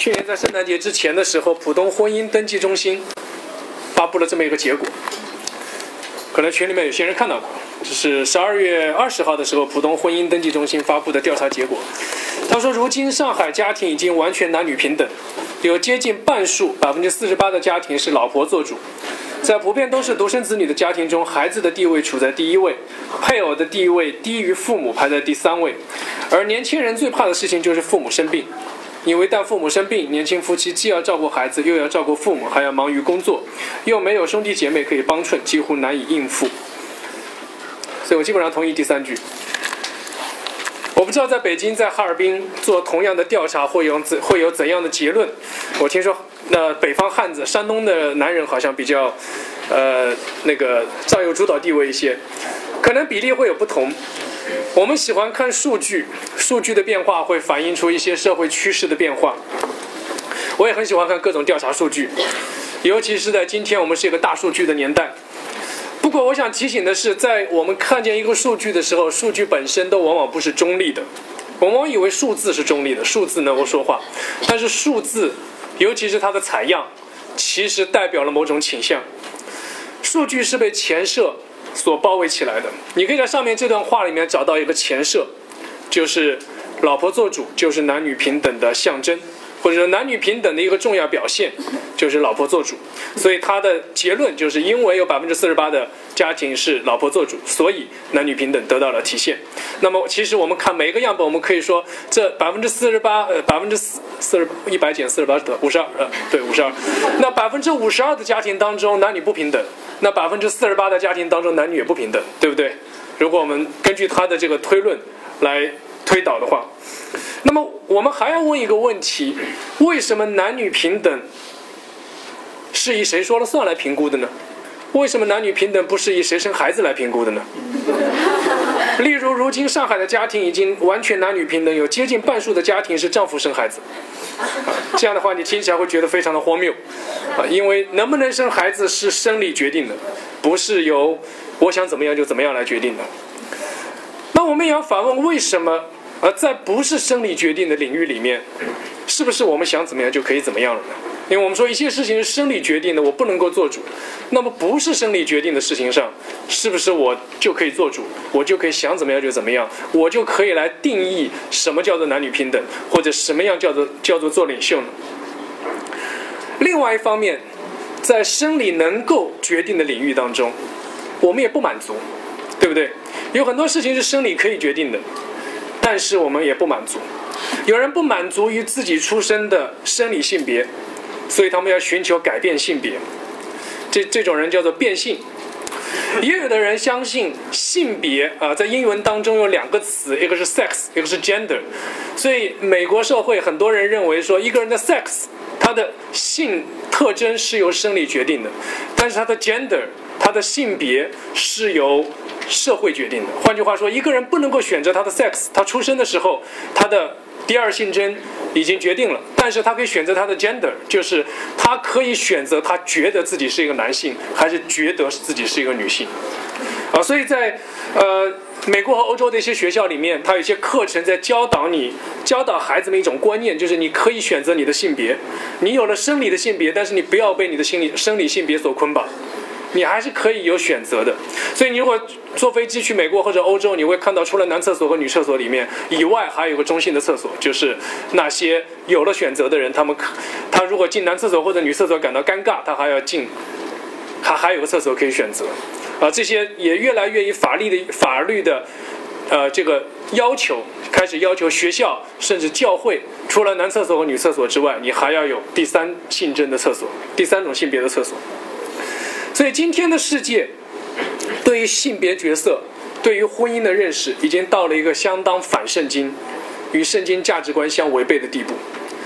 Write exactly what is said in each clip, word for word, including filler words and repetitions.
去年在圣诞节之前的时候，浦东婚姻登记中心发布了这么一个结果，可能群里面有些人看到过，这是十二月二十号的时候，浦东婚姻登记中心发布的调查结果。他说，如今上海家庭已经完全男女平等，有接近半数百分之四十八的家庭是老婆做主。在普遍都是独生子女的家庭中，孩子的地位处在第一位，配偶的地位低于父母，排在第三位。而年轻人最怕的事情就是父母生病，因为一旦父母生病，年轻夫妻既要照顾孩子，又要照顾父母，还要忙于工作，又没有兄弟姐妹可以帮衬，几乎难以应付。所以我基本上同意第三句。我不知道在北京、在哈尔滨做同样的调查会有怎会有怎样的结论。我听说，那北方汉子、山东的男人好像比较，呃，那个占有主导地位一些，可能比例会有不同。我们喜欢看数据，数据的变化会反映出一些社会趋势的变化。我也很喜欢看各种调查数据，尤其是在今天我们是一个大数据的年代。不过我想提醒的是，在我们看见一个数据的时候，数据本身都往往不是中立的。我们往往以为数字是中立的，数字能够说话，但是数字，尤其是它的采样，其实代表了某种倾向。数据是被前设所包围起来的。你可以在上面这段话里面找到一个前设，就是老婆做主就是男女平等的象征，或者说男女平等的一个重要表现就是老婆做主。所以他的结论就是因为有百分之四十八的家庭是老婆做主，所以男女平等得到了体现。那么其实我们看每一个样本，我们可以说这百分之四十八，呃，百分之四四十一百减四十八得五十二，呃，对，五十二。那百分之五十二的家庭当中男女不平等，那百分之四十八的家庭当中男女也不平等，对不对？如果我们根据他的这个推论来推导的话，那么我们还要问一个问题：为什么男女平等是以谁说了算来评估的呢？为什么男女平等不是以谁生孩子来评估的呢？例如，如今上海的家庭已经完全男女平等，有接近半数的家庭是丈夫生孩子。这样的话，你听起来会觉得非常的荒谬啊，因为能不能生孩子是生理决定的，不是由我想怎么样就怎么样来决定的。那我们也要反问，为什么而在不是生理决定的领域里面，是不是我们想怎么样就可以怎么样了呢？因为我们说一些事情是生理决定的，我不能够做主。那么不是生理决定的事情上，是不是我就可以做主，我就可以想怎么样就怎么样，我就可以来定义什么叫做男女平等，或者什么样叫做叫做做领袖呢？另外一方面，在生理能够决定的领域当中，我们也不满足，对不对？有很多事情是生理可以决定的，但是我们也不满足。有人不满足于自己出生的生理性别，所以他们要寻求改变性别，这这种人叫做变性。也有的人相信性别啊、呃，在英文当中有两个词，一个是 sex， 一个是 gender。所以美国社会很多人认为说，一个人的 sex， 他的性特征是由生理决定的，但是他的 gender， 他的性别是由社会决定的。换句话说，一个人不能够选择他的 sex， 他出生的时候他的第二性征已经决定了，但是他可以选择他的 gender， 就是他可以选择他觉得自己是一个男性，还是觉得自己是一个女性。啊，所以在呃美国和欧洲的一些学校里面，它有一些课程在教导你，教导孩子们一种观念，就是你可以选择你的性别，你有了生理的性别，但是你不要被你的心理生理性别所捆绑。你还是可以有选择的。所以你如果坐飞机去美国或者欧洲，你会看到除了男厕所和女厕所里面以外，还有个中性的厕所，就是那些有了选择的人，他们他如果进男厕所或者女厕所感到尴尬，他还要进，他还有个厕所可以选择。啊，这些也越来越以法律的法律的呃这个要求，开始要求学校甚至教会，除了男厕所和女厕所之外，你还要有第三性征的厕所，第三种性别的厕所。所以今天的世界对于性别角色，对于婚姻的认识已经到了一个相当反圣经，与圣经价值观相违背的地步。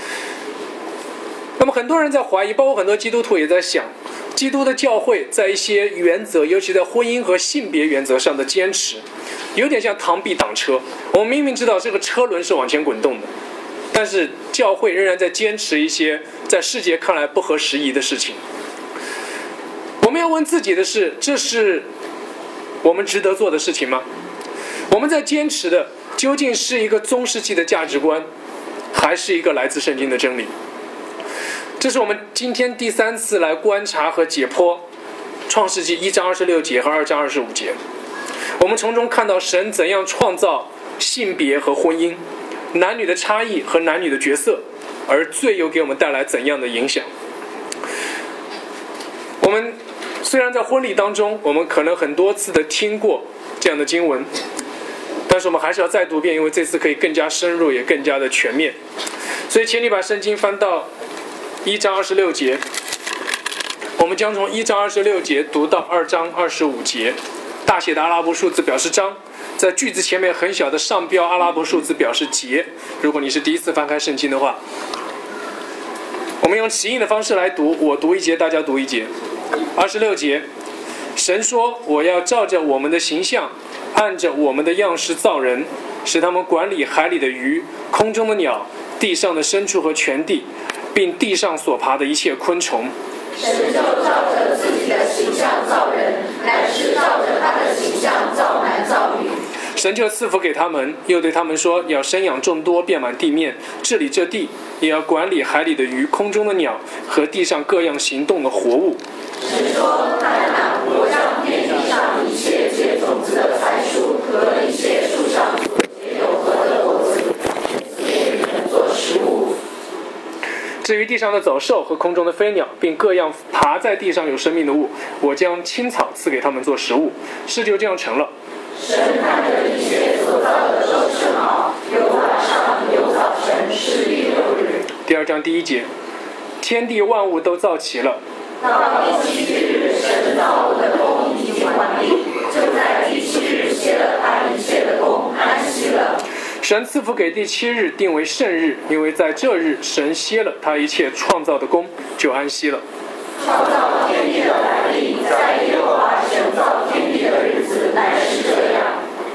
那么很多人在怀疑，包括很多基督徒也在想，基督的教会在一些原则，尤其在婚姻和性别原则上的坚持，有点像螳臂挡车。我们明明知道这个车轮是往前滚动的，但是教会仍然在坚持一些在世界看来不合时宜的事情。我们要问自己的是，这是我们值得做的事情吗？我们在坚持的究竟是一个中世纪的价值观，还是一个来自圣经的真理？ 这是我们今天第三次来观察和解剖创世纪一章二十六节和二章二十五节。我们从中看到神怎样创造性别和婚姻，男女的差异和男女的角色，而罪又给我们带来怎样的影响。我们虽然在婚礼当中我们可能很多次的听过这样的经文，但是我们还是要再读一遍，因为这次可以更加深入也更加的全面。所以请你把圣经翻到一章二十六节，我们将从一章二十六节读到二章二十五节。大写的阿拉伯数字表示章，在句子前面很小的上标阿拉伯数字表示节。如果你是第一次翻开圣经的话，我们用起印的方式来读，我读一节，大家读一节。二十六节，神说：“我要照着我们的形象，按着我们的样式造人，使他们管理海里的鱼、空中的鸟、地上的牲畜和全地，并地上所爬的一切昆虫。” 神就照着自己的形象造人，乃是照着他的形象造男造女。 神就赐福给他们，又对他们说：要生养众多，遍满地面，治理这地，也要管理海里的鱼、空中的鸟和地上各样行动的活物。 神说：看哪，我将遍地上一切结种子的菜蔬和一切树上结有核的果子，给你们做食物。 至于地上的走兽和空中的飞鸟，并各样爬在地上有生命的物，我将青草赐给他们做食物。事就这样成了。 神看着一切所造的都是好，有晚上有早晨，是第六日。 第二章第一节，天地万物都造齐了。 到第七日，神造物的工已经完毕，就在第七日歇了他一切的工，安息了。 神赐福给第七日定为圣日，因为在这日神歇了他一切创造的工，就安息了。 创造天地的来历，在耶和华神造天地的日子乃是这样。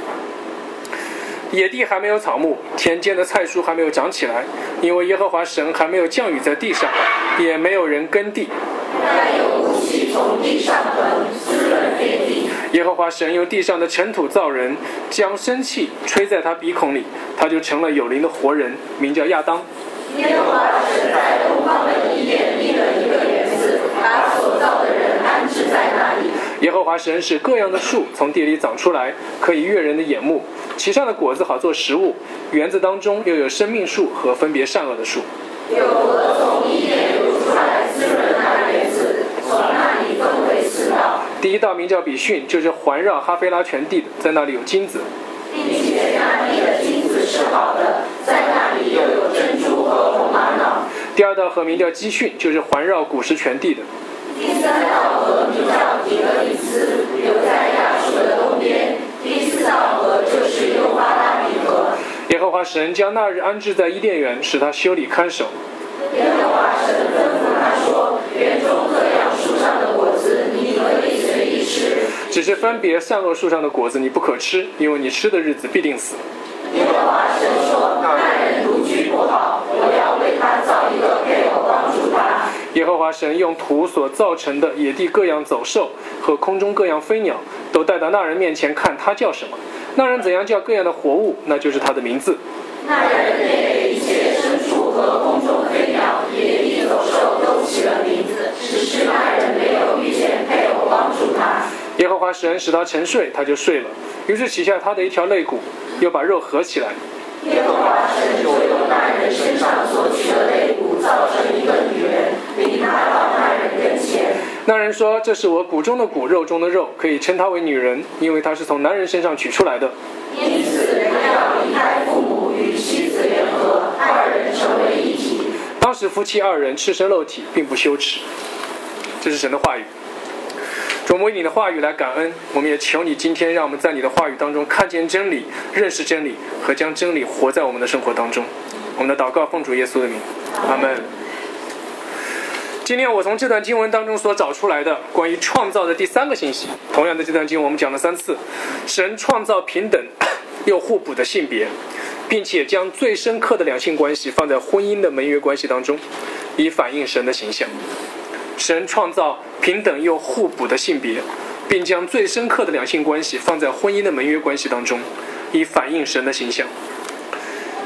野地还没有草木，田间的菜蔬还没有长起来，因为耶和华神还没有降雨在地上，也没有人耕地。 但有雾气从地上腾，滋润遍地。 耶和华神用地上的尘土造人，将生气吹在他鼻孔里，他就成了有灵的活人，名叫亚当。 耶和华神在东方的伊甸立了一个园子，把所造的人安置在那里。 耶和华神使各样的树从地里长出来，可以悦人的眼目，其上的果子好做食物。园子当中又有生命树和分别善恶的树。 有河从伊甸流出来，滋润那园子，从那里分为四道。 第一道名叫比逊，就是环绕哈菲拉全地的，在那里有金子， 并且那地的金子是好的，在那里又有珍珠和红玛瑙。 第二道河名叫基训，就是环绕古时全地的。 第三道河名叫底格里斯，流在亚述的东边。第四道河就是幼发拉底河。 耶和华神将那日安置在伊甸园，使他修理看守。 耶和华神吩咐他说：园中各样树上的果子，你可以随意吃， 只是分别善恶树上的果子你不可吃，因为你吃的日子必定死。 耶和华神说：那人独居不好，我要为他造一个配偶帮助他。 耶和华神用土所造成的野地各样走兽和空中各样飞鸟，都带到那人面前看他叫什么。那人怎样叫各样的活物，那就是他的名字。 那人便给一切牲畜和空中飞鸟、野地走兽都起了名字，只是那人没有遇见配偶帮助他。 耶和华神使他沉睡，他就睡了，于是取下他的一条肋骨，又把肉合起来。 耶和华神就用那人身上所取的肋骨造成一个女人，领他到那人跟前。 那人说：这是我骨中的骨，肉中的肉，可以称她为女人，因为她是从男人身上取出来的。 因此人要离开父母，与妻子联合，二人成为一体。 当时夫妻二人赤身露体，并不羞耻。这是神的话语。主，我们为你的话语来感恩，我们也求你今天让我们在你的话语当中看见真理，认识真理，和将真理活在我们的生活当中。我们的祷告奉主耶稣的名，阿们。今天我从这段经文当中所找出来的关于创造的第三个信息，同样的这段经文我们讲了三次。神创造平等又互补的性别，并且将最深刻的两性关系放在婚姻的盟约关系当中，以反映神的形象。神创造平等又互补的性别，并将最深刻的两性关系放在婚姻的盟约关系当中，以反映神的形象。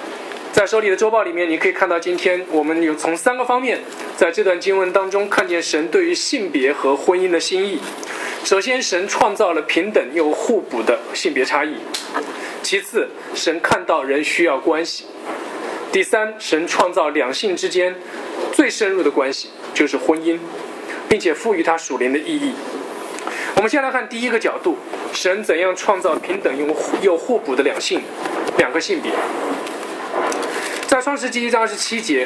在手里的周报里面，你可以看到今天我们有从三个方面在这段经文当中看见神对于性别和婚姻的心意。首先，神创造了平等又互补的性别差异；其次，神看到人需要关系；第三，神创造两性之间最深入的关系，就是婚姻，并且赋予它属灵的意义。我们先来看第一个角度，神怎样创造平等又互补的两性两个性别。在创世纪一章二十七节，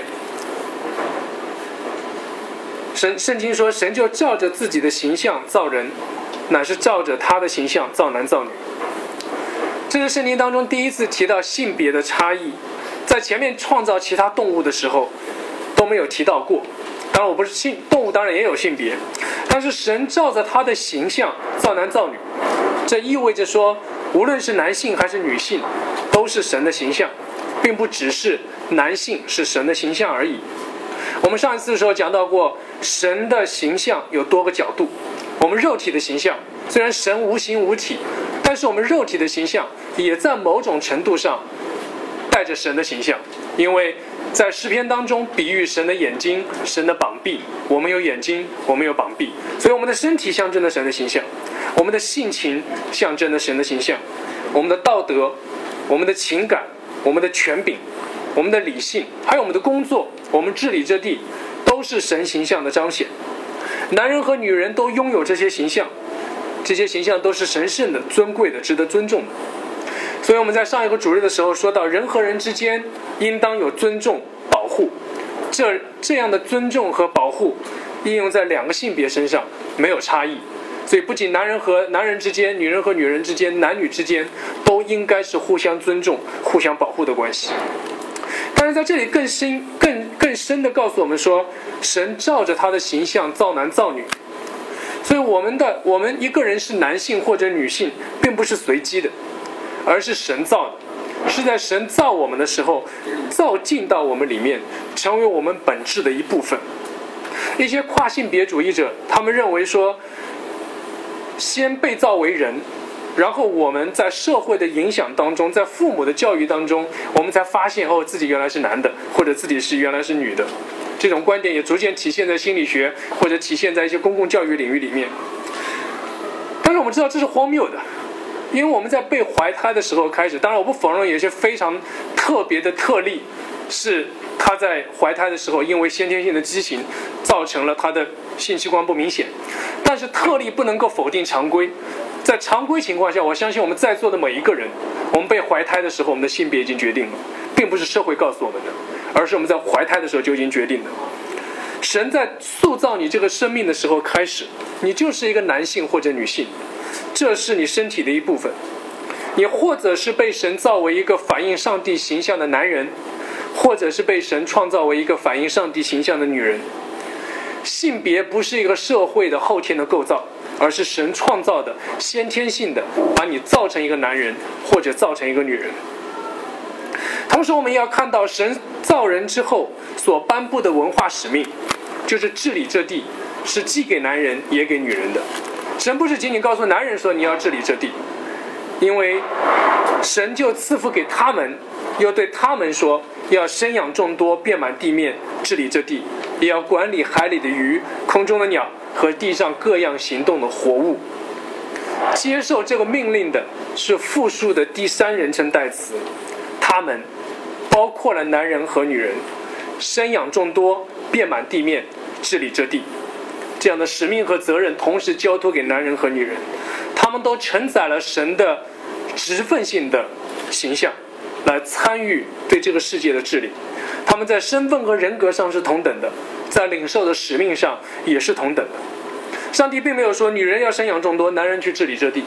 神圣经说，神就照着自己的形象造人，乃是照着他的形象造男造女。这是圣经当中第一次提到性别的差异，在前面创造其他动物的时候都没有提到过。当然我不是性动物当然也有性别，但是神照着他的形象造男造女，这意味着说无论是男性还是女性都是神的形象，并不只是男性是神的形象而已。我们上一次的时候讲到过，神的形象有多个角度。我们肉体的形象，虽然神无形无体，但是我们肉体的形象也在某种程度上带着神的形象。因为在诗篇当中比喻神的眼睛，神的膀臂，我们有眼睛，我们有膀臂，所以我们的身体象征了神的形象，我们的性情象征了神的形象，我们的道德，我们的情感，我们的权柄，我们的理性，还有我们的工作，我们治理这地，都是神形象的彰显。男人和女人都拥有这些形象，这些形象都是神圣的、尊贵的、值得尊重的。所以我们在上一个主日的时候说到，人和人之间应当有尊重保护，这这样的尊重和保护应用在两个性别身上，没有差异。所以不仅男人和男人之间，女人和女人之间，男女之间都应该是互相尊重、互相保护的关系。但是在这里更深、更更深的告诉我们说，神照着他的形象造男造女。所以我们的我们一个人是男性或者女性，并不是随机的，而是神造的，是在神造我们的时候造进到我们里面，成为我们本质的一部分。一些跨性别主义者他们认为说，先被造为人，然后我们在社会的影响当中，在父母的教育当中，我们才发现哦，自己原来是男的，或者自己是原来是女的。这种观点也逐渐体现在心理学，或者体现在一些公共教育领域里面。但是我们知道这是荒谬的，因为我们在被怀胎的时候开始，当然我不否认有些非常特别的特例，是他在怀胎的时候因为先天性的畸形造成了他的性器官不明显，但是特例不能够否定常规。在常规情况下，我相信我们在座的每一个人，我们被怀胎的时候，我们的性别已经决定了，并不是社会告诉我们的，而是我们在怀胎的时候就已经决定了。神在塑造你这个生命的时候开始，你就是一个男性或者女性，这是你身体的一部分。你或者是被神造为一个反映上帝形象的男人，或者是被神创造为一个反映上帝形象的女人。性别不是一个社会的后天的构造，而是神创造的先天性的，把你造成一个男人或者造成一个女人。同时我们也要看到神造人之后所颁布的文化使命，就是治理这地，是既给男人也给女人的。神不是仅仅告诉男人说你要治理这地，因为神就赐福给他们，又对他们说要生养众多，遍满地面，治理这地，也要管理海里的鱼，空中的鸟和地上各样行动的活物。接受这个命令的是复数的第三人称代词，他们包括了男人和女人，生养众多，遍满地面，治理这地。这样的使命和责任同时交托给男人和女人，他们都承载了神的职分性的形象，来参与对这个世界的治理。他们在身份和人格上是同等的，在领受的使命上也是同等的。上帝并没有说女人要生养众多，男人去治理这地。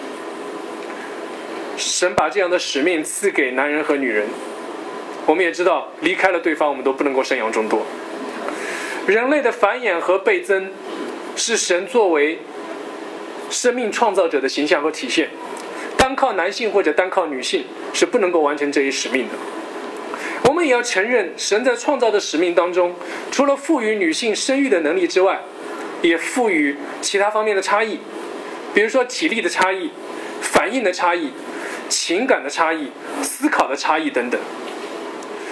神把这样的使命赐给男人和女人。我们也知道离开了对方，我们都不能够生养众多。人类的繁衍和倍增是神作为生命创造者的形象和体现，单靠男性或者单靠女性是不能够完成这一使命的。我们也要承认，神在创造的使命当中，除了赋予女性生育的能力之外，也赋予其他方面的差异，比如说体力的差异、反应的差异、情感的差异、思考的差异等等。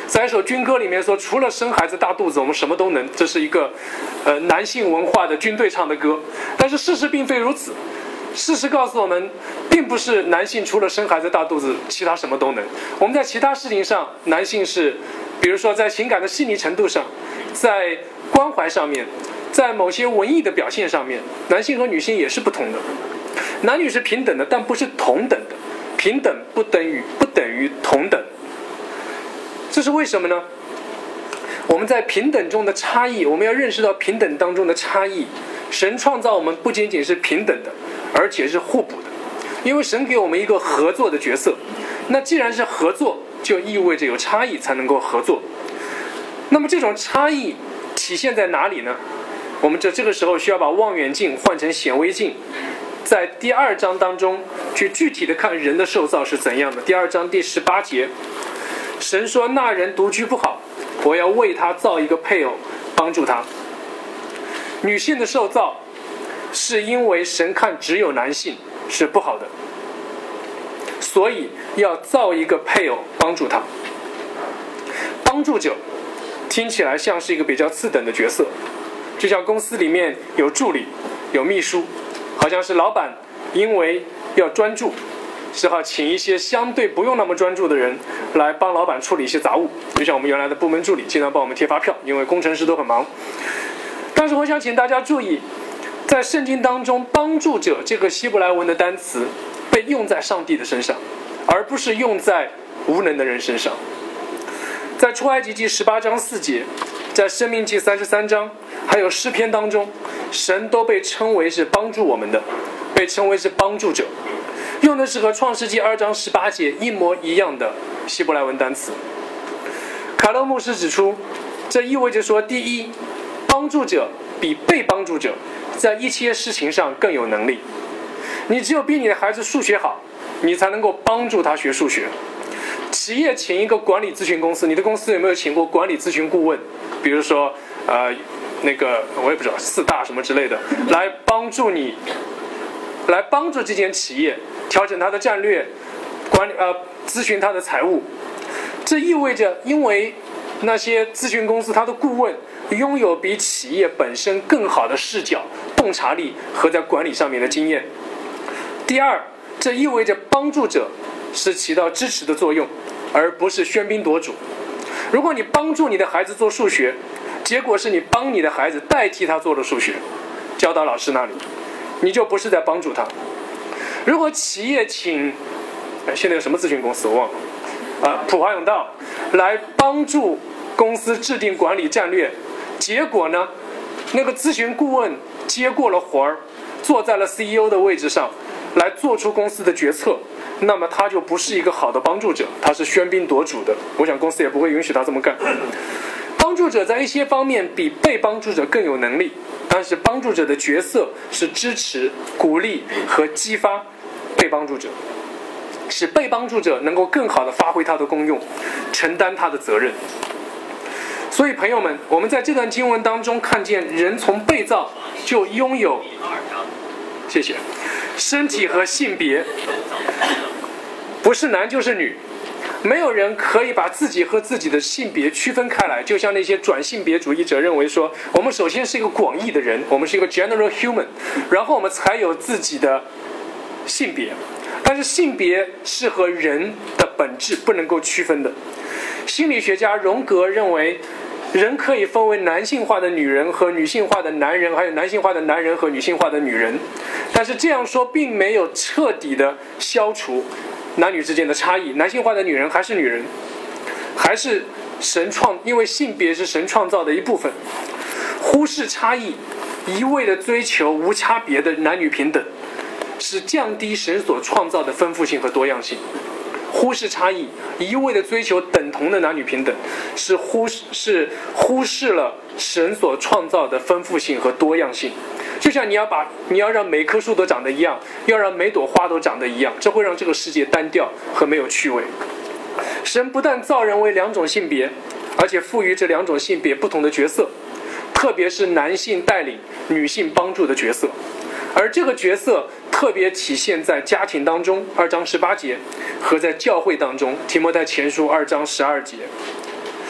在一首军歌里面说，除了生孩子大肚子，我们什么都能。这是一个呃男性文化的军队唱的歌，但是事实并非如此。事实告诉我们，并不是男性除了生孩子大肚子，其他什么都能。我们在其他事情上，男性是，比如说在情感的细腻程度上，在关怀上面，在某些文艺的表现上面，男性和女性也是不同的。男女是平等的，但不是同等的。平等不等于不等于同等。这是为什么呢？我们在平等中的差异，我们要认识到平等当中的差异。神创造我们不仅仅是平等的，而且是互补的，因为神给我们一个合作的角色。那既然是合作，就意味着有差异才能够合作。那么这种差异体现在哪里呢？我们这这个时候需要把望远镜换成显微镜，在第二章当中去具体的看人的受造是怎样的。第二章第十八节，神说：“那人独居不好，我要为他造一个配偶，帮助他。”女性的受造是因为神看只有男性是不好的，所以要造一个配偶帮助他。帮助者听起来像是一个比较次等的角色，就像公司里面有助理有秘书，好像是老板因为要专注，只好请一些相对不用那么专注的人来帮老板处理一些杂物，就像我们原来的部门助理经常帮我们贴发票，因为工程师都很忙。但是我想请大家注意，在圣经当中，帮助者这个希伯来文的单词被用在上帝的身上，而不是用在无能的人身上。在出埃及记十八章四节，在申命记三十三章，还有诗篇当中，神都被称为是帮助我们的，被称为是帮助者，用的是和创世纪二章十八节一模一样的希伯来文单词。卡勒牧师指出，这意味着说，第一，帮助者比被帮助者在一些事情上更有能力。你只有比你的孩子数学好，你才能够帮助他学数学。企业请一个管理咨询公司，你的公司有没有请过管理咨询顾问？比如说，呃，那个我也不知道四大什么之类的，来帮助你，来帮助这间企业调整它的战略，管理呃咨询它的财务。这意味着，因为那些咨询公司它的顾问拥有比企业本身更好的视角、洞察力和在管理上面的经验。第二，这意味着帮助者是起到支持的作用，而不是喧宾夺主。如果你帮助你的孩子做数学，结果是你帮你的孩子代替他做了数学，交到老师那里，你就不是在帮助他。如果企业请，现在有什么咨询公司我忘了，呃，普华永道来帮助公司制定管理战略，结果呢，那个咨询顾问接过了活儿，坐在了 C E O 的位置上，来做出公司的决策，那么他就不是一个好的帮助者，他是喧宾夺主的。我想公司也不会允许他这么干。帮助者在一些方面比被帮助者更有能力，但是帮助者的角色是支持、鼓励和激发被帮助者，使被帮助者能够更好地发挥他的功用，承担他的责任。所以朋友们，我们在这段经文当中看见，人从被造就拥有，谢谢，身体和性别，不是男就是女，没有人可以把自己和自己的性别区分开来。就像那些转性别主义者认为说，我们首先是一个广义的人，我们是一个 general human， 然后我们才有自己的性别。但是性别是和人的本质不能够区分的。心理学家荣格认为，人可以分为男性化的女人和女性化的男人，还有男性化的男人和女性化的女人。但是这样说并没有彻底的消除男女之间的差异，男性化的女人还是女人，还是神创，因为性别是神创造的一部分。忽视差异，一味的追求无差别的男女平等，是降低神所创造的丰富性和多样性。忽视差异，一味的追求等同的男女平等，是忽是忽视了神所创造的丰富性和多样性。就像你要把你要让每棵树都长得一样，要让每朵花都长得一样，这会让这个世界单调和没有趣味。神不但造人为两种性别，而且赋予这两种性别不同的角色，特别是男性带领、女性帮助的角色。而这个角色特别体现在家庭当中，二章十八节，和在教会当中，提摩太前书二章十二节。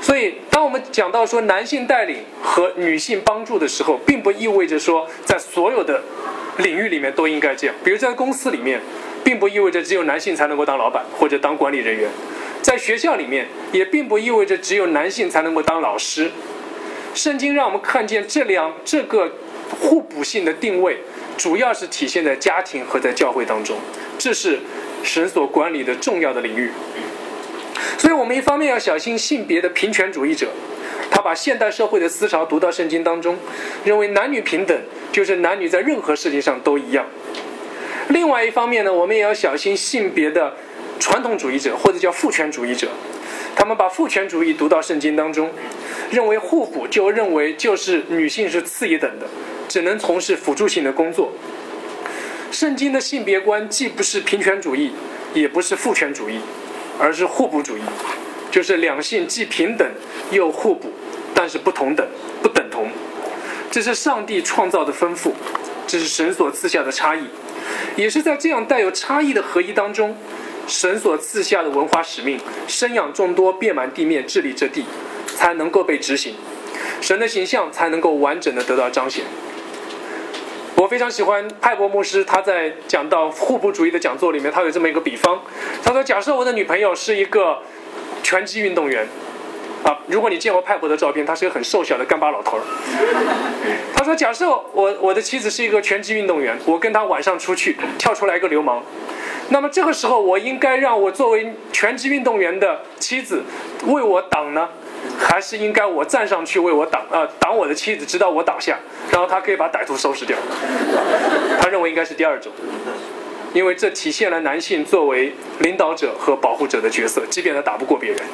所以当我们讲到说男性带领和女性帮助的时候，并不意味着说在所有的领域里面都应该这样。比如在公司里面，并不意味着只有男性才能够当老板或者当管理人员，在学校里面也并不意味着只有男性才能够当老师。圣经让我们看见这两这个互补性的定位，主要是体现在家庭和在教会当中，这是神所管理的重要的领域。所以我们一方面要小心性别的平权主义者，他把现代社会的思潮读到圣经当中，认为男女平等就是男女在任何事情上都一样。另外一方面呢，我们也要小心性别的传统主义者或者叫父权主义者，他们把父权主义读到圣经当中，认为互补就认为就是女性是次一等的，只能从事辅助性的工作。圣经的性别观既不是平权主义，也不是父权主义，而是互补主义，就是两性既平等又互补，但是不同等不等同。这是上帝创造的丰富，这是神所赐下的差异，也是在这样带有差异的合一当中，神所赐下的文化使命，生养众多，遍满地面，治理这地，才能够被执行，神的形象才能够完整的得到彰显。我非常喜欢派伯牧师，他在讲到互补主义的讲座里面，他有这么一个比方，他说假设我的女朋友是一个拳击运动员啊，如果你见过派伯的照片，他是一个很瘦小的干巴老头。他说假设我我的妻子是一个拳击运动员，我跟他晚上出去，跳出来一个流氓，那么这个时候我应该让我作为拳击运动员的妻子为我挡呢，还是应该我站上去为我挡啊、呃、挡我的妻子直到我倒下，然后他可以把歹徒收拾掉？他认为应该是第二种，因为这体现了男性作为领导者和保护者的角色，即便他打不过别人。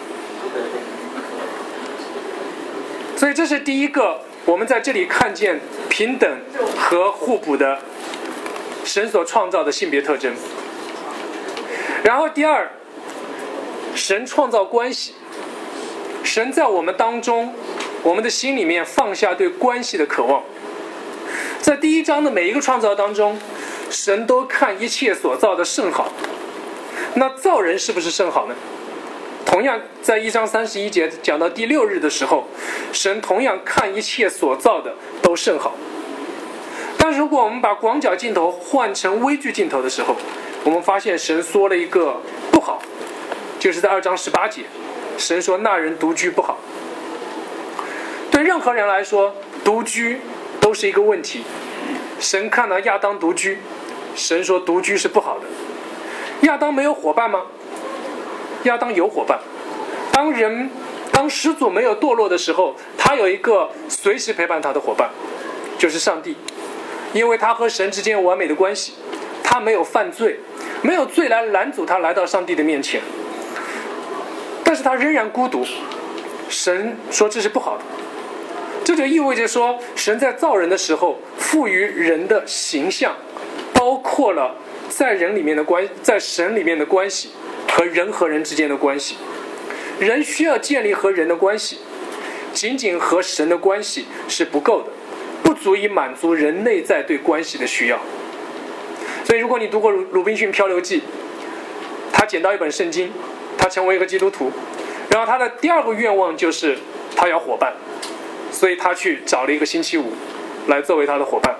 所以这是第一个我们在这里看见平等和互补的神所创造的性别特征。然后第二，神创造关系，神在我们当中，我们的心里面放下对关系的渴望。在第一章的每一个创造当中，神都看一切所造的甚好。那造人是不是甚好呢？同样在一章三十一节讲到第六日的时候，神同样看一切所造的都甚好。但如果我们把广角镜头换成微距镜头的时候，我们发现神说了一个不好，就是在二章十八节，神说那人独居不好。对任何人来说，独居都是一个问题。神看到亚当独居，神说独居是不好的。亚当没有伙伴吗？亚当有伙伴。当人当始祖没有堕落的时候，他有一个随时陪伴他的伙伴，就是上帝。因为他和神之间有完美的关系，他没有犯罪，没有罪来拦阻他来到上帝的面前，但是他仍然孤独。神说这是不好的。这就意味着说，神在造人的时候赋予人的形象，包括了在人里面的关在神里面的关系和人和人之间的关系。人需要建立和人的关系，仅仅和神的关系是不够的，不足以满足人内在对关系的需要。所以如果你读过鲁滨逊漂流记，他捡到一本圣经，他成为一个基督徒，然后他的第二个愿望就是他要伙伴，所以他去找了一个星期五来作为他的伙伴。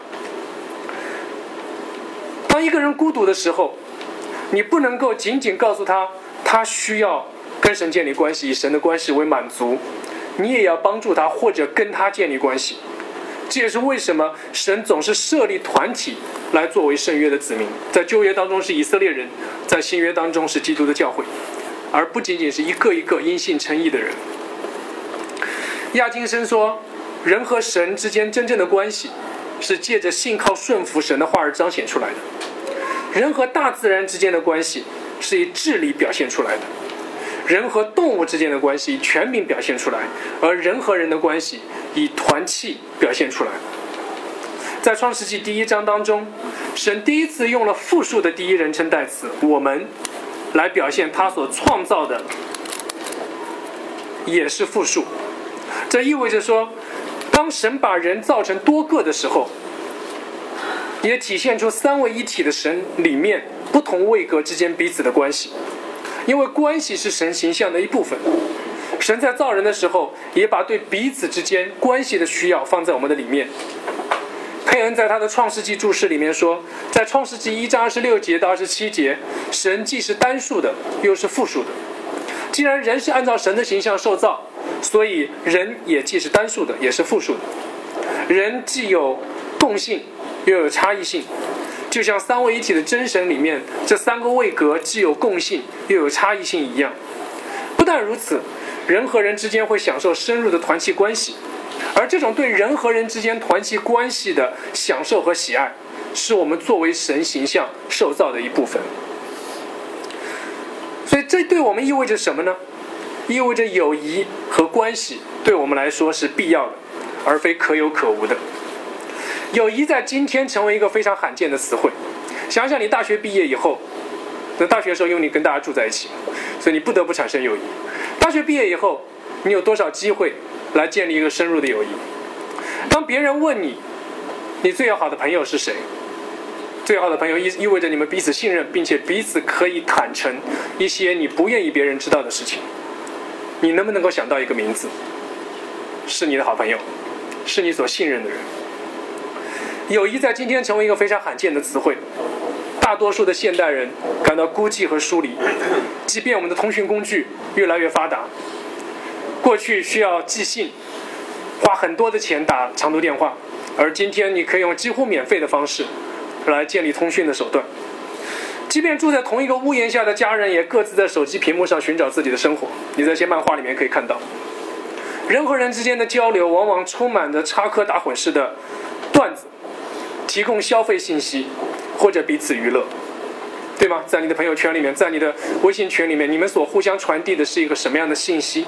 当一个人孤独的时候，你不能够仅仅告诉他他需要跟神建立关系，以神的关系为满足，你也要帮助他或者跟他建立关系。这也是为什么神总是设立团体来作为圣约的子民，在旧约当中是以色列人，在新约当中是基督的教会，而不仅仅是一个一个因信称义的人。亚金森说，人和神之间真正的关系是借着信靠顺服神的话而彰显出来的。人和大自然之间的关系是以治理表现出来的，人和动物之间的关系以权柄表现出来，而人和人的关系以团契表现出来。在创世纪第一章当中，神第一次用了复数的第一人称代词我们来表现他所创造的也是复数。这意味着说，当神把人造成多个的时候，也体现出三位一体的神里面不同位格之间彼此的关系。因为关系是神形象的一部分， 神在造人的时候，也把对彼此之间关系的需要放在我们的里面。佩恩在他的创世纪注释里面说，在创世纪一章二十六节到二十七节，神既是单数的，又是复数的。既然人是按照神的形象受造，所以人也既是单数的，也是复数的。人既有共性，又有差异性，就像三位一体的真神里面这三个位格既有共性，又有差异性一样。不但如此，人和人之间会享受深入的团契关系，而这种对人和人之间团契关系的享受和喜爱，是我们作为神形象受造的一部分。所以这对我们意味着什么呢？意味着友谊和关系对我们来说是必要的，而非可有可无的。友谊在今天成为一个非常罕见的词汇。想想你大学毕业以后，那大学的时候因为你跟大家住在一起，所以你不得不产生友谊。大学毕业以后，你有多少机会来建立一个深入的友谊？当别人问你，你最要好的朋友是谁？最好的朋友意意味着你们彼此信任，并且彼此可以坦诚一些你不愿意别人知道的事情。你能不能够想到一个名字，是你的好朋友，是你所信任的人？友谊在今天成为一个非常罕见的词汇，大多数的现代人感到孤寂和疏离。即便我们的通讯工具越来越发达，过去需要寄信，花很多的钱打长途电话，而今天你可以用几乎免费的方式来建立通讯的手段。即便住在同一个屋檐下的家人，也各自在手机屏幕上寻找自己的生活。你在一些漫画里面可以看到，人和人之间的交流往往充满着插科打诨式的段子，提供消费信息或者彼此娱乐，对吗？在你的朋友圈里面，在你的微信群里面，你们所互相传递的是一个什么样的信息？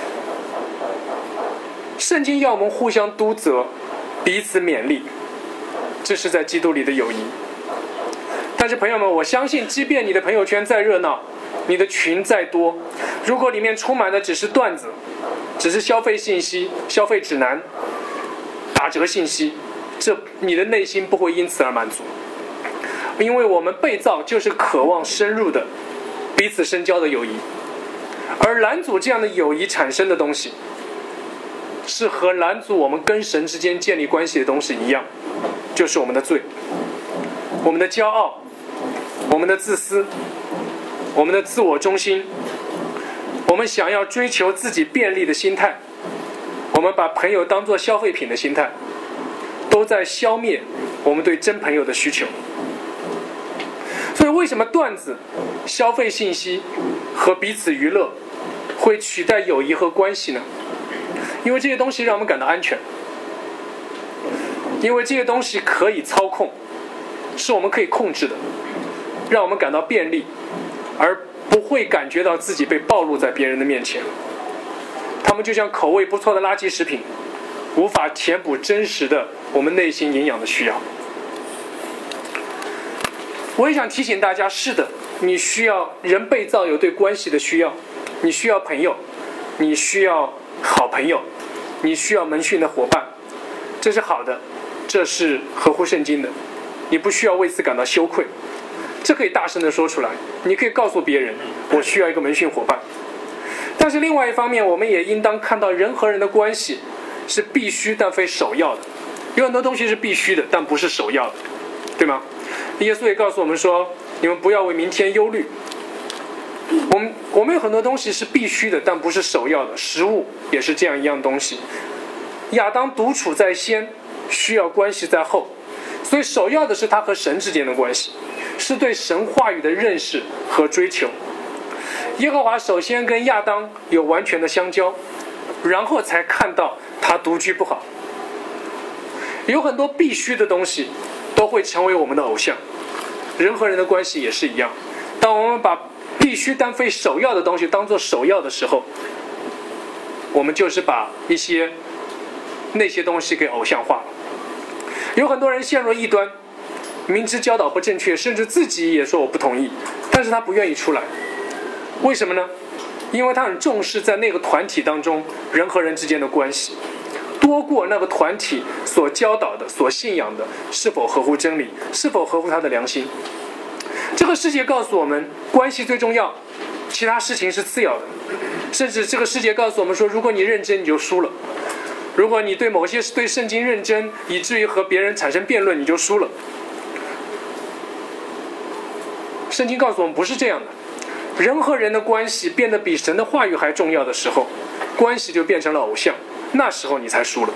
圣经要我们互相督责，彼此勉励，这是在基督里的友谊。但是朋友们，我相信即便你的朋友圈再热闹，你的群再多，如果里面充满的只是段子，只是消费信息、消费指南、打折信息，这你的内心不会因此而满足。因为我们被造就是渴望深入的彼此深交的友谊，而拦阻这样的友谊产生的东西，是和拦阻我们跟神之间建立关系的东西一样，就是我们的罪，我们的骄傲，我们的自私，我们的自我中心，我们想要追求自己便利的心态，我们把朋友当作消费品的心态，都在消灭我们对真朋友的需求。所以为什么段子、消费信息和彼此娱乐会取代友谊和关系呢？因为这些东西让我们感到安全，因为这些东西可以操控，是我们可以控制的，让我们感到便利，而不会感觉到自己被暴露在别人的面前。它们就像口味不错的垃圾食品，无法填补真实的我们内心营养的需要。我也想提醒大家，是的，你需要，人被造有对关系的需要，你需要朋友，你需要好朋友，你需要门训的伙伴，这是好的，这是合乎圣经的，你不需要为此感到羞愧，这可以大声地说出来，你可以告诉别人，我需要一个门训伙伴。但是另外一方面，我们也应当看到人和人的关系是必须但非首要的，有很多东西是必须的，但不是首要的，对吗？耶稣也告诉我们说，你们不要为明天忧虑。我们我们有很多东西是必须的，但不是首要的，食物也是这样一样东西。亚当独处在先，需要关系在后，所以首要的是他和神之间的关系，是对神话语的认识和追求。耶和华首先跟亚当有完全的相交，然后才看到他独居不好。有很多必须的东西都会成为我们的偶像，人和人的关系也是一样。当我们把必须但非首要的东西当作首要的时候，我们就是把一些那些东西给偶像化了。有很多人陷入异端，明知教导不正确，甚至自己也说我不同意，但是他不愿意出来。为什么呢？因为他很重视在那个团体当中人和人之间的关系，多过那个团体所教导的、所信仰的是否合乎真理，是否合乎他的良心。这个世界告诉我们，关系最重要，其他事情是次要的。 甚至这个世界告诉我们说，如果你认真，你就输了；如果你对某些对圣经认真，以至于和别人产生辩论，你就输了。圣经告诉我们不是这样的。人和人的关系变得比神的话语还重要的时候，关系就变成了偶像，那时候你才输了。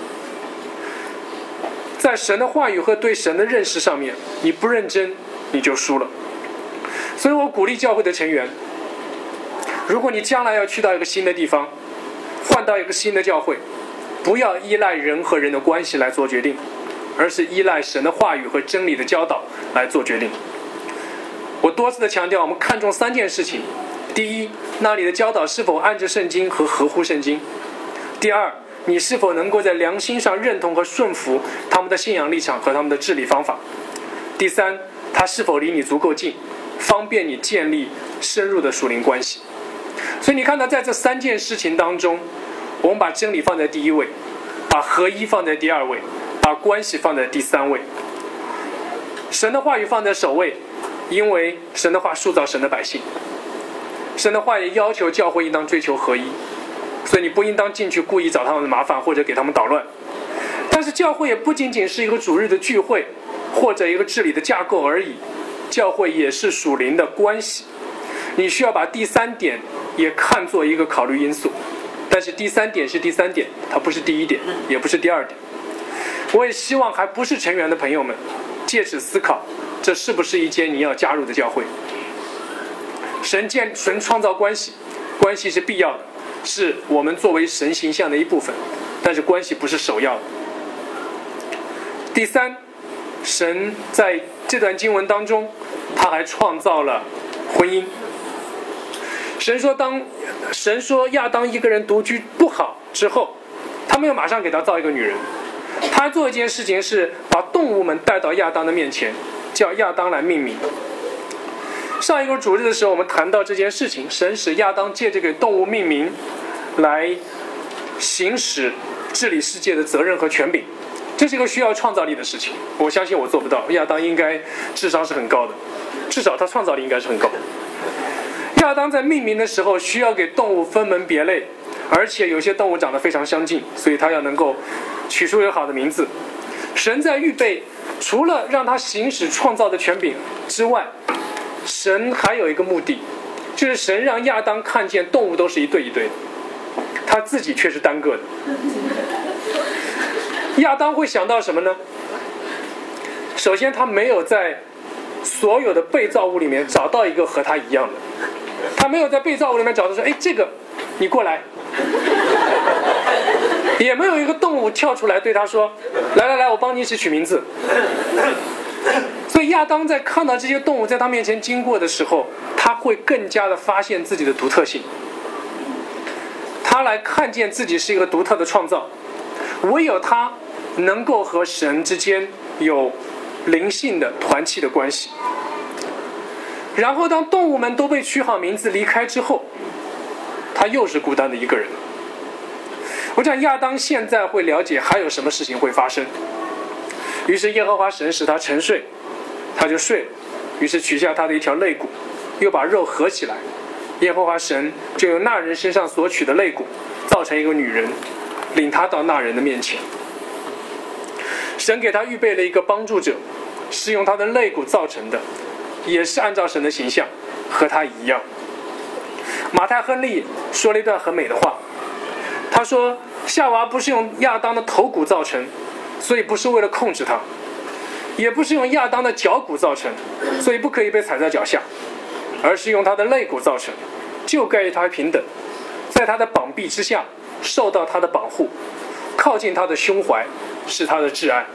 在神的话语和对神的认识上面，你不认真，你就输了。所以我鼓励教会的成员，如果你将来要去到一个新的地方，换到一个新的教会，不要依赖人和人的关系来做决定，而是依赖神的话语和真理的教导来做决定。我多次的强调，我们看重三件事情：第一，那里的教导是否按着圣经和合乎圣经；第二，你是否能够在良心上认同和顺服他们的信仰立场和他们的治理方法；第三，他是否离你足够近，方便你建立深入的属灵关系。所以你看到，在这三件事情当中，我们把真理放在第一位，把合一放在第二位，把关系放在第三位。神的话语放在首位，因为神的话塑造神的百姓，神的话也要求教会应当追求合一，所以你不应当进去故意找他们的麻烦或者给他们捣乱。但是教会也不仅仅是一个主日的聚会或者一个治理的架构而已，教会也是属灵的关系。你需要把第三点也看作一个考虑因素，但是第三点是第三点，它不是第一点，也不是第二点。我也希望还不是成员的朋友们借此思考，这是不是一间你要加入的教会。神建神创造关系，关系是必要的，是我们作为神形象的一部分，但是关系不是首要的。第三，神在这段经文当中，他还创造了婚姻。神说当神说亚当一个人独居不好之后，他没有马上给他造一个女人，他做一件事情是把动物们带到亚当的面前，叫亚当来命名。上一个主日的时候我们谈到这件事情，神使亚当借这个动物命名来行使治理世界的责任和权柄，这是一个需要创造力的事情。我相信我做不到，亚当应该智商是很高的，至少他创造力应该是很高的。亚当在命名的时候需要给动物分门别类，而且有些动物长得非常相近，所以他要能够取出一个好的名字。神在预备除了让他行使创造的权柄之外，神还有一个目的，就是神让亚当看见动物都是一对一对的，他自己却是单个的。亚当会想到什么呢？首先他没有在所有的被造物里面找到一个和他一样的，他没有在被造物里面找到说，哎，这个你过来，也没有一个动物跳出来对他说，来来来，我帮你一起取名字。所以亚当在看到这些动物在他面前经过的时候，他会更加的发现自己的独特性，他来看见自己是一个独特的创造，唯有他能够和神之间有灵性的团契的关系。然后当动物们都被取好名字离开之后，他又是孤单的一个人。我想亚当现在会了解还有什么事情会发生，于是耶和华神使他沉睡，他就睡了，于是取下他的一条肋骨，又把肉合起来，耶和华神就由那人身上所取的肋骨造成一个女人，领他到那人的面前。神给他预备了一个帮助者，是用他的肋骨造成的，也是按照神的形象，和他一样。马太亨利说了一段很美的话，他说夏娃不是用亚当的头骨造成，所以不是为了控制他，也不是用亚当的脚骨造成，所以不可以被踩在脚下，而是用他的肋骨造成，就该与他平等，在他的膀臂之下受到他的保护，靠近他的胸怀，是他的挚爱。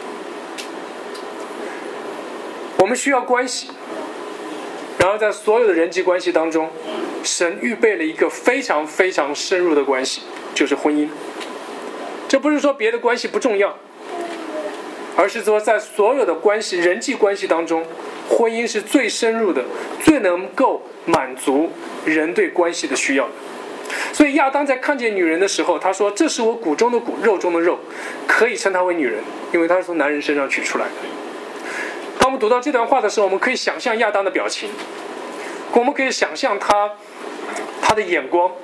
我们需要关系，然后在所有的人际关系当中，神预备了一个非常非常深入的关系，就是婚姻。这不是说别的关系不重要，而是说在所有的关系人际关系当中，婚姻是最深入的，最能够满足人对关系的需要。所以亚当在看见女人的时候，他说这是我骨中的骨，肉中的肉，可以称她为女人，因为她是从男人身上取出来的。当我们读到这段话的时候，我们可以想象亚当的表情，我们可以想象他他的眼光，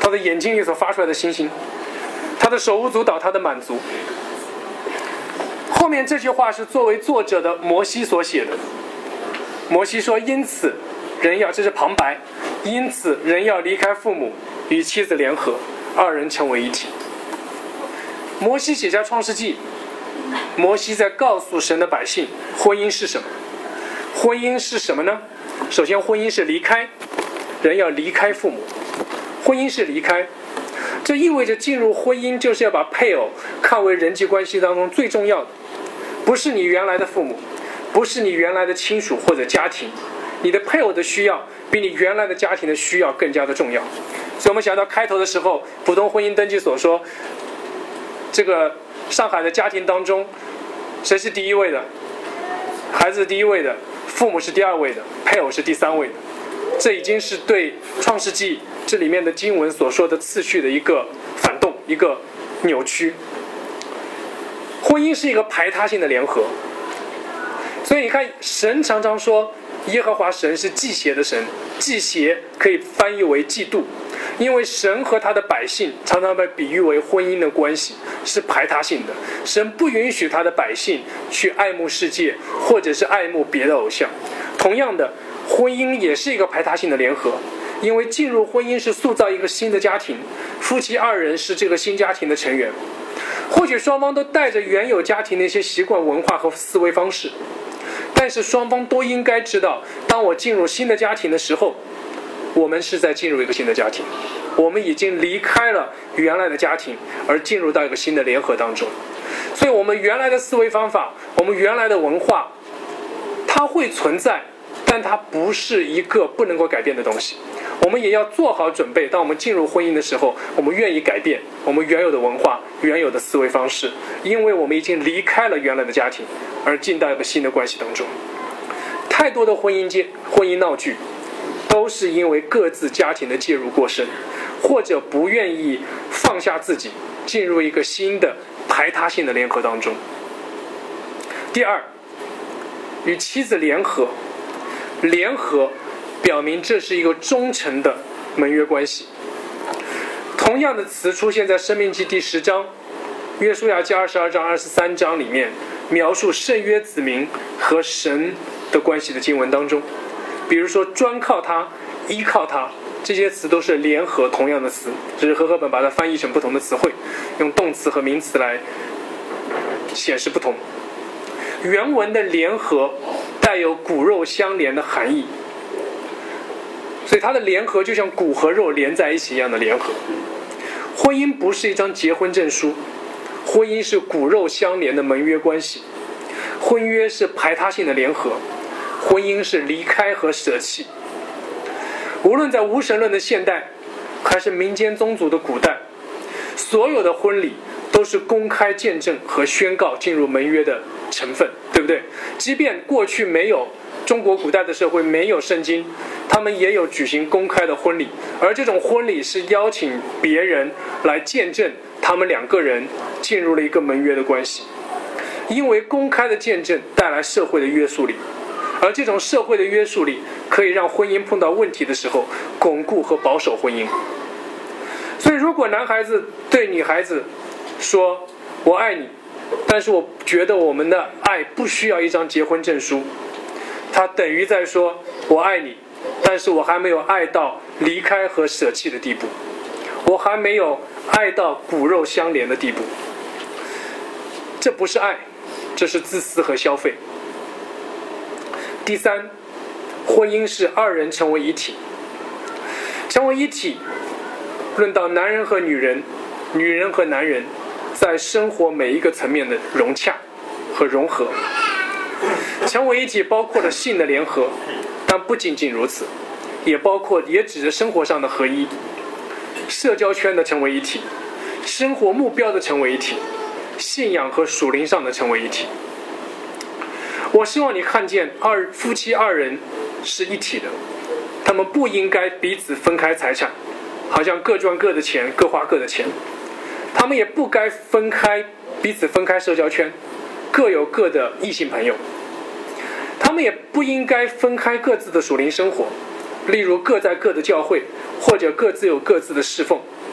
他的眼睛里所发出来的星星，他的手舞足蹈，他的满足。后面这句话是作为作者的摩西所写的。摩西说，因此人要，这是旁白，因此人要离开父母，与妻子联合，二人成为一体。摩西写下创世纪，摩西在告诉神的百姓，婚姻是什么？婚姻是什么呢？首先，婚姻是离开，人要离开父母。婚姻是离开，这意味着进入婚姻就是要把配偶看为人际关系当中最重要的，不是你原来的父母，不是你原来的亲属或者家庭，你的配偶的需要比你原来的家庭的需要更加的重要。所以我们想到开头的时候，普通婚姻登记所说，这个上海的家庭当中，谁是第一位的？孩子是第一位的，父母是第二位的，配偶是第三位的。这已经是对创世纪这里面的经文所说的次序的一个反动，一个扭曲。婚姻是一个排他性的联合，所以你看，神常常说耶和华神是忌邪的神，忌邪可以翻译为嫉妒，因为神和他的百姓常常被比喻为婚姻的关系是排他性的，神不允许他的百姓去爱慕世界，或者是爱慕别的偶像。同样的，婚姻也是一个排他性的联合，因为进入婚姻是塑造一个新的家庭，夫妻二人是这个新家庭的成员。或许双方都带着原有家庭的一些习惯、文化和思维方式，但是双方都应该知道，当我进入新的家庭的时候，我们是在进入一个新的家庭，我们已经离开了原来的家庭，而进入到一个新的联合当中。所以我们原来的思维方法，我们原来的文化，它会存在，但它不是一个不能够改变的东西。我们也要做好准备，当我们进入婚姻的时候，我们愿意改变我们原有的文化、原有的思维方式，因为我们已经离开了原来的家庭，而进到一个新的关系当中。太多的婚姻界、婚姻闹剧，都是因为各自家庭的介入过深，或者不愿意放下自己，进入一个新的排他性的联合当中。第二，与妻子联合，联合表明这是一个忠诚的盟约关系。同样的词出现在申命记第十章、约书亚记二十二章、二十三章里面描述圣约子民和神的关系的经文当中，比如说专靠他、依靠他，这些词都是联合同样的词，只是和合本把它翻译成不同的词汇，用动词和名词来显示不同。原文的联合带有骨肉相连的含义，所以它的联合就像骨和肉连在一起一样的联合。婚姻不是一张结婚证书，婚姻是骨肉相连的盟约关系。婚约是排他性的联合，婚姻是离开和舍弃。无论在无神论的现代，还是民间宗族的古代，所有的婚礼都是公开见证和宣告进入盟约的成分，对不对？即便过去没有，中国古代的社会没有圣经，他们也有举行公开的婚礼，而这种婚礼是邀请别人来见证他们两个人进入了一个盟约的关系。因为公开的见证带来社会的约束力，而这种社会的约束力可以让婚姻碰到问题的时候巩固和保守婚姻。所以如果男孩子对女孩子说我爱你，但是我觉得我们的爱不需要一张结婚证书，他等于在说我爱你，但是我还没有爱到离开和舍弃的地步，我还没有爱到骨肉相连的地步。这不是爱，这是自私和消费。第三，婚姻是二人成为一体。成为一体，论到男人和女人，女人和男人在生活每一个层面的融洽和融合。成为一体包括了性的联合，但不仅仅如此，也包括也指着生活上的合一，社交圈的成为一体，生活目标的成为一体，信仰和属灵上的成为一体。我希望你看见二夫妻二人是一体的，他们不应该彼此分开财产，好像各赚各的钱，各花各的钱。他们也不该分开彼此分开社交圈，各有各的异性朋友。他们也不应该分开各自的属灵生活，例如各在各的教会，或者各自有各自的侍奉，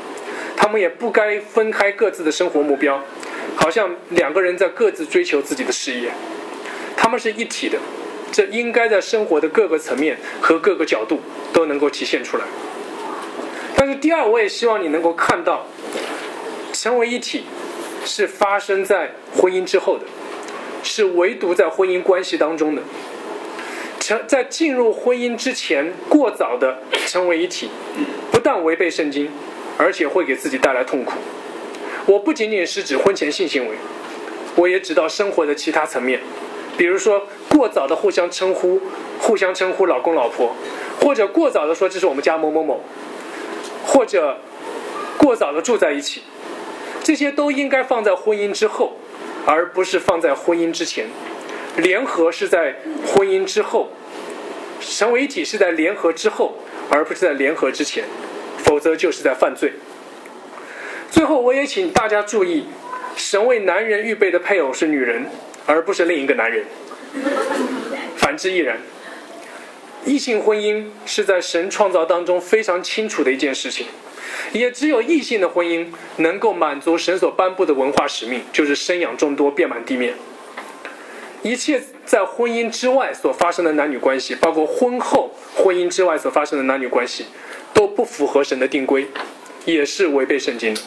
他们也不该分开各自的生活目标，好像两个人在各自追求自己的事业。他们是一体的，这应该在生活的各个层面和各个角度都能够体现出来。但是第二，我也希望你能够看到，成为一体是发生在婚姻之后的，是唯独在婚姻关系当中的。在进入婚姻之前过早的成为一体，不但违背圣经，而且会给自己带来痛苦。我不仅仅是指婚前性行为，我也指到生活的其他层面，比如说过早的互相称呼互相称呼老公老婆，或者过早的说这是我们家某某某，或者过早的住在一起，这些都应该放在婚姻之后，而不是放在婚姻之前。联合是在婚姻之后，成为一体是在联合之后，而不是在联合之前，否则就是在犯罪。最后我也请大家注意，神为男人预备的配偶是女人，而不是另一个男人，反之亦然。异性婚姻是在神创造当中非常清楚的一件事情，也只有异性的婚姻能够满足神所颁布的文化使命，就是生养众多，遍满地面。一切在婚姻之外所发生的男女关系，包括婚后婚姻之外所发生的男女关系，都不符合神的定规，也是违背圣经的。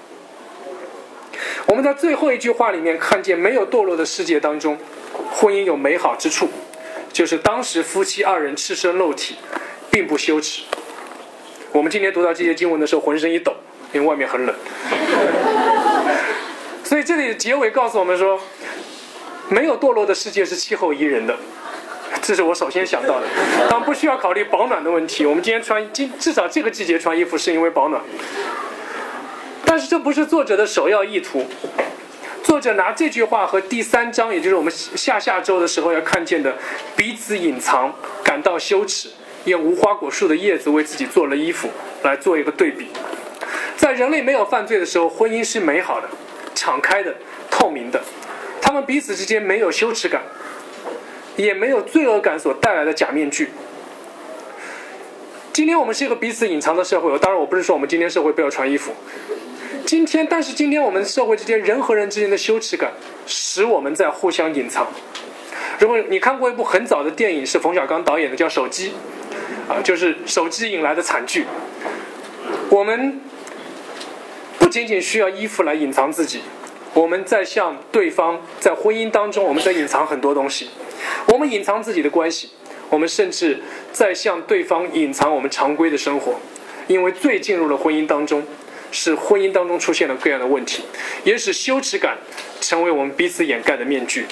我们在最后一句话里面看见，没有堕落的世界当中，婚姻有美好之处，就是当时夫妻二人赤身露体，并不羞耻。我们今天读到这些经文的时候，浑身一抖，因为外面很冷。所以这里结尾告诉我们说，没有堕落的世界是气候宜人的，这是我首先想到的。当然不需要考虑保暖的问题，我们今天穿至少这个季节穿衣服是因为保暖。但是这不是作者的首要意图。作者拿这句话和第三章，也就是我们下下周的时候要看见的彼此隐藏，感到羞耻，用无花果树的叶子为自己做了衣服来做一个对比。在人类没有犯罪的时候，婚姻是美好的、敞开的、透明的，他们彼此之间没有羞耻感，也没有罪恶感所带来的假面具。今天我们是一个彼此隐藏的社会，当然我不是说我们今天社会不要穿衣服，今天但是今天我们社会之间人和人之间的羞耻感使我们在互相隐藏。如果你看过一部很早的电影，是冯小刚导演的，叫《手机》啊，就是手机引来的惨剧。我们不仅仅需要衣服来隐藏自己，我们在向对方，在婚姻当中我们在隐藏很多东西。我们隐藏自己的关系，我们甚至在向对方隐藏我们常规的生活。因为罪进入了婚姻当中，使婚姻当中出现了各样的问题，也使羞耻感成为我们彼此掩盖的面具。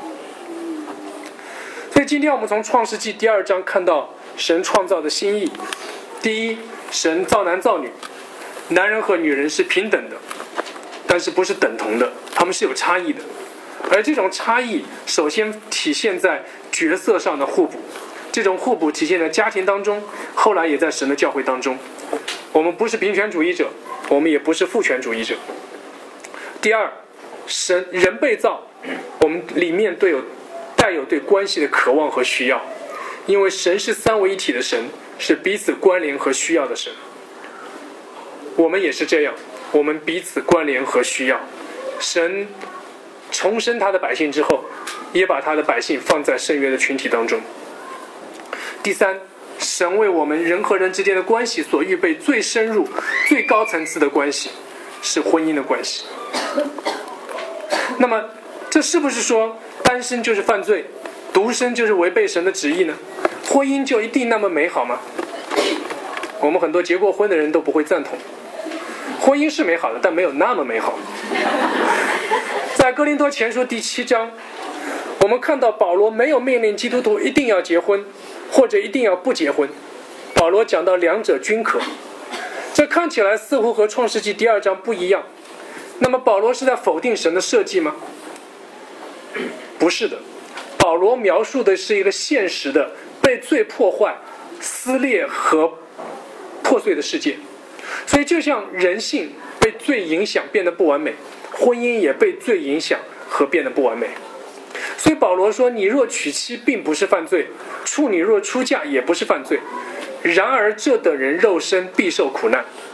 所以今天我们从创世纪第二章看到神创造的心意。第一，神造男造女，男人和女人是平等的，但是不是等同的，他们是有差异的。而这种差异首先体现在角色上的互补，这种互补体现在家庭当中，后来也在神的教会当中。我们不是平权主义者，我们也不是父权主义者。第二，神人被造，我们里面对有带有对关系的渴望和需要，因为神是三位一体的神，是彼此关联和需要的神。我们也是这样，我们彼此关联和需要。神重生他的百姓之后，也把他的百姓放在圣约的群体当中。第三，神为我们人和人之间的关系所预备最深入最高层次的关系，是婚姻的关系。那么这是不是说单身就是犯罪，独身就是违背神的旨意呢？婚姻就一定那么美好吗？我们很多结过婚的人都不会赞同。婚姻是美好的，但没有那么美好。在哥林多前书第七章，我们看到保罗没有命令基督徒一定要结婚，或者一定要不结婚。保罗讲到两者均可，这看起来似乎和创世纪第二章不一样。那么保罗是在否定神的设计吗？不是的，保罗描述的是一个现实的被罪破坏、撕裂和破碎的世界。所以就像人性被罪影响变得不完美，婚姻也被罪影响和变得不完美。所以保罗说，你若娶妻并不是犯罪，处女若出嫁也不是犯罪，然而这等人肉身必受苦难，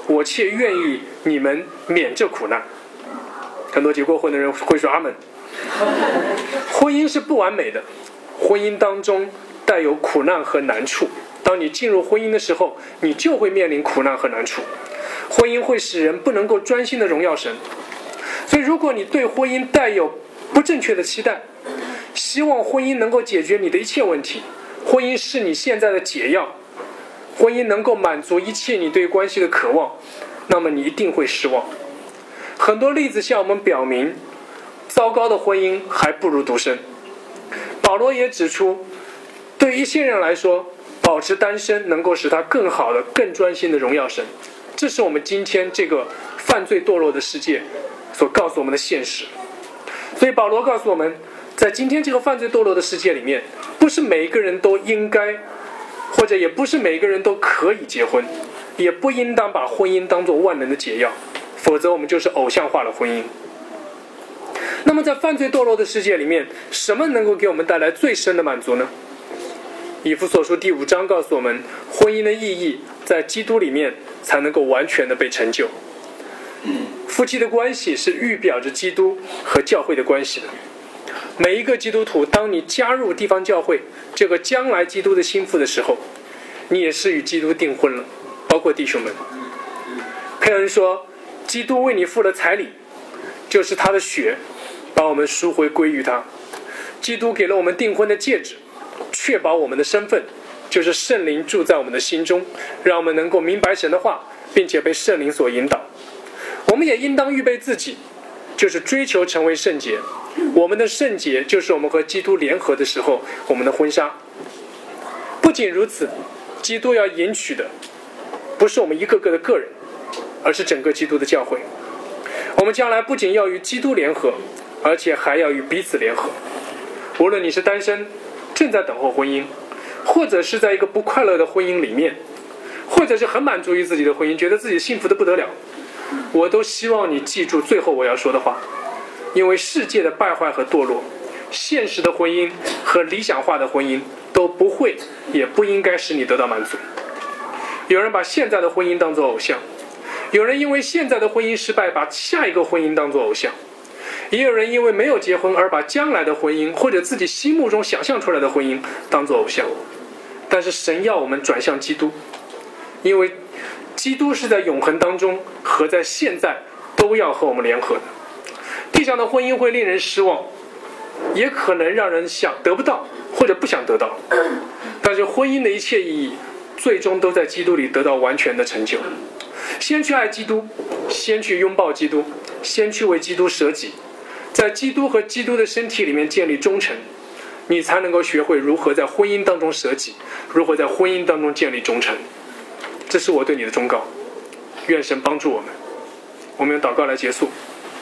我切愿意你们免这苦难。很多结过婚的人会说阿们。婚姻是不完美的，婚姻当中带有苦难和难处。当你进入婚姻的时候，你就会面临苦难和难处。婚姻会使人不能够专心的荣耀神。所以如果你对婚姻带有不正确的期待，希望婚姻能够解决你的一切问题，婚姻是你现在的解药，婚姻能够满足一切你对关系的渴望，那么你一定会失望。很多例子向我们表明，糟糕的婚姻还不如独身。保罗也指出，对一些人来说，保持单身能够使他更好的、更专心的荣耀神。这是我们今天这个犯罪堕落的世界所告诉我们的现实。所以保罗告诉我们，在今天这个犯罪堕落的世界里面，不是每一个人都应该，或者也不是每一个人都可以结婚，也不应当把婚姻当作万能的解药，否则我们就是偶像化的婚姻。那么在犯罪堕落的世界里面，什么能够给我们带来最深的满足呢？以弗所书第五章告诉我们，婚姻的意义在基督里面才能够完全的被成就。夫妻的关系是预表着基督和教会的关系的。每一个基督徒，当你加入地方教会这个将来基督的心腹的时候，你也是与基督订婚了，包括弟兄们。佩恩说，基督为你付了彩礼，就是他的血把我们赎回归于他。基督给了我们订婚的戒指，确保我们的身份，就是圣灵住在我们的心中，让我们能够明白神的话，并且被圣灵所引导。我们也应当预备自己，就是追求成为圣洁。我们的圣洁就是我们和基督联合的时候我们的婚纱。不仅如此，基督要迎娶的不是我们一个个的个人，而是整个基督的教会。我们将来不仅要与基督联合，而且还要与彼此联合。无论你是单身，正在等候婚姻，或者是在一个不快乐的婚姻里面，或者是很满足于自己的婚姻，觉得自己幸福的不得了，我都希望你记住最后我要说的话。因为世界的败坏和堕落，现实的婚姻和理想化的婚姻都不会也不应该使你得到满足。有人把现在的婚姻当作偶像，有人因为现在的婚姻失败把下一个婚姻当作偶像，也有人因为没有结婚而把将来的婚姻或者自己心目中想象出来的婚姻当作偶像。但是神要我们转向基督，因为基督是在永恒当中和在现在都要和我们联合的。地上的婚姻会令人失望，也可能让人想得不到或者不想得到，但是婚姻的一切意义最终都在基督里得到完全的成就。先去爱基督，先去拥抱基督，先去为基督舍己，在基督和基督的身体里面建立忠诚，你才能够学会如何在婚姻当中舍己，如何在婚姻当中建立忠诚。这是我对你的忠告，愿神帮助我们。我们用祷告来结束。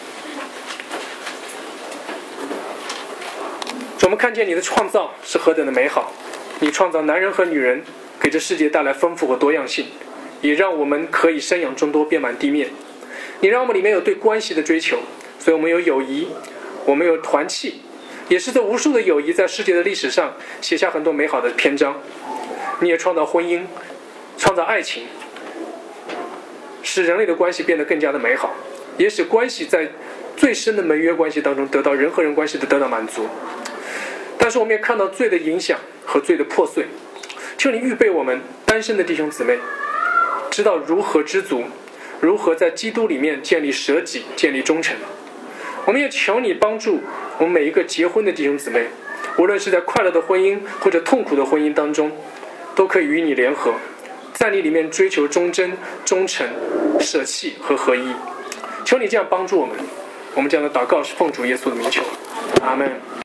我们看见你的创造是何等的美好，你创造男人和女人，给这世界带来丰富和多样性，也让我们可以生养众多，遍满地面。你让我们里面有对关系的追求，所以我们有友谊，我们有团契，也是这无数的友谊在世界的历史上写下很多美好的篇章。你也创造婚姻，创造爱情，使人类的关系变得更加的美好，也使关系在最深的盟约关系当中得到人和人关系的得到满足。但是我们也看到罪的影响和罪的破碎，求你预备我们单身的弟兄姊妹，知道如何知足，如何在基督里面建立舍己，建立忠诚。我们也求你帮助我们每一个结婚的弟兄姊妹，无论是在快乐的婚姻或者痛苦的婚姻当中，都可以与你联合，在你里面追求忠贞、忠诚、舍弃和合一。求你这样帮助我们。我们这样的祷告是奉主耶稣的名求，阿们。